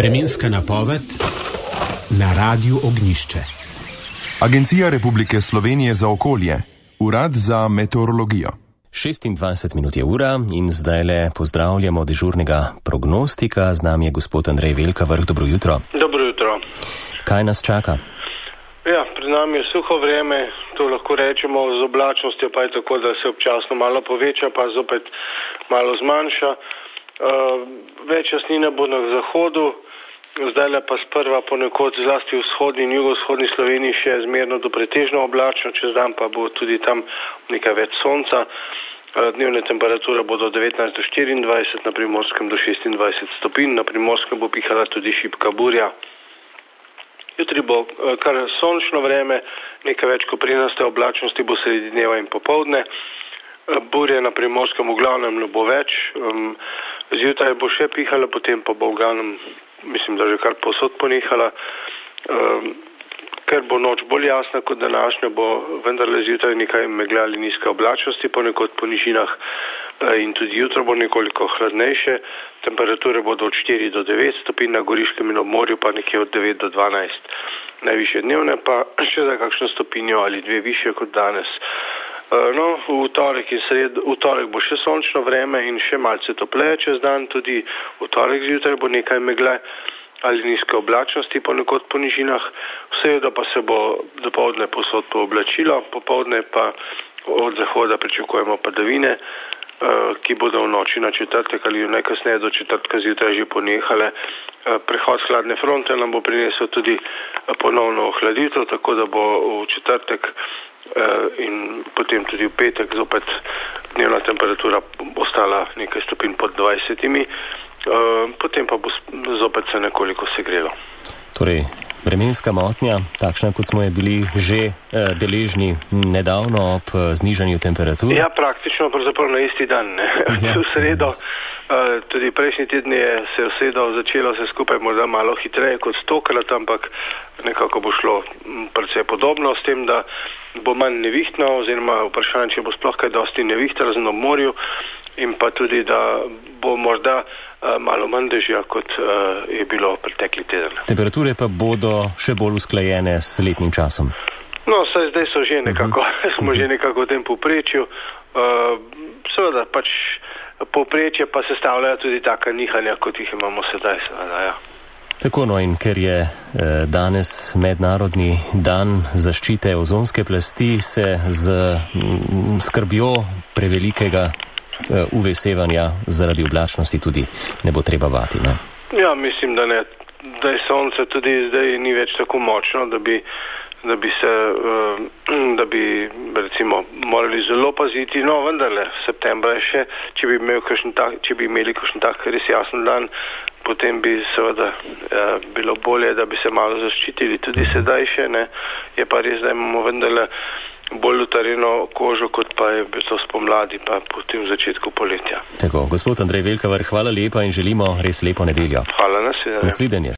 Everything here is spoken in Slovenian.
Vremenska napoved na Radiu Ognjišče. Agencija Republike Slovenije za okolje, Urad za meteorologijo. 26 minut je ura in zdajle pozdravljamo dežurnega prognostika. Z nami je gospod Andrej Velkavrh. Dobro jutro. Dobro jutro. Kaj nas čaka? Ja, pred nami je suho vreme, to lahko rečemo, z oblačnostjo pa je tako, da se občasno malo poveča, pa zopet malo zmanjša. Več jasnine bo na zahodu, zdajle pa sprva ponekod zlasti v vzhodni in jugovzhodni Sloveniji še zmerno do pretežno oblačno, čez dan pa bo tudi tam nekaj več sonca. Dnevne temperature bodo 19 do 24, na Primorskem do 26 stopinj, na Primorskem bo pihala tudi šibka burja. Jutri bo kar sončno vreme, nekaj več koprinaste oblačnosti bo sredi dneva in popoldne. Burje na Primorskem v glavnem ne bo več. Zjutraj bo še pihala, potem pa bo v glavnem, mislim, da že kar povsod ponehala. Ker bo noč bolj jasna kot današnja, bo vendarle zjutraj nekaj megle ali nizke oblačnosti, ponekod po nižinah in tudi jutro bo nekoliko hladnejše. Temperature bodo od 4 do 9 stopinj, na Goriškem in ob morju pa nekje od 9 do 12. Najvišje dnevne pa še za kakšno stopinjo ali dve višje kot danes. V torek bo še sončno vreme in še malce topleje čez dan, tudi v torek zjutraj bo nekaj megle ali nizke oblačnosti, ponekod po nižinah. Vseeno pa se bo dopoldne povsod pooblačilo, popoldne pa od zahoda pričakujemo padavine, ki bodo v noči na četrtek ali najkasneje do četrtka zjutraj že ponehale. Prehod hladne fronte nam bo prinesel tudi ponovno ohladitev, tako da bo v četrtek in potem tudi v petek zopet dnevna temperatura ostala nekaj stopinj pod 20, potem pa bo zopet se nekoliko segrelo. Torej, vremenska motnja, takšna kot smo je bili že deležni nedavno ob znižanju temperatur? Ja, praktično pravzaprav na isti dan. V sredo, tudi prejšnji teden se je začelo se skupaj morda malo hitreje kot stokrat, ampak nekako bo šlo precej podobno, s tem, da bo manj nevihtno, oziroma vprašanje, če bo sploh kaj dosti nevihta, razen ob morju, in pa tudi, da bo morda malo manj dežja, kot je bilo pretekli teden. Temperature pa bodo še bolj usklajene s letnim časom? No, zdaj so že nekako, smo že nekako v tem povprečju. Seveda, pač povprečje pa sestavljajo tudi taka nihanja, kot jih imamo sedaj, seveda, ja. Tako, no, in ker je danes mednarodni dan zaščite ozonske plasti, se z skrbjo prevelikega UV-sevanja zaradi oblačnosti tudi ne bo treba bati, ne? Ja, mislim, da ne. Da je sonce tudi zdaj ni več tako močno, da bi recimo morali zelo paziti. No, vendarle, septembra je še, če bi imeli kakšen tak res jasen dan, potem bi seveda bilo bolje, da bi se malo zaščitili. Tudi sedaj še, ne. Je pa res, da imamo vendarle bolj utarjeno kožo, kot pa je to spomladi, pa potem v začetku poletja. Tako, gospod Andrej Velkavrh, hvala lepa in želimo res lepo nedeljo. Hvala, nasvidenje.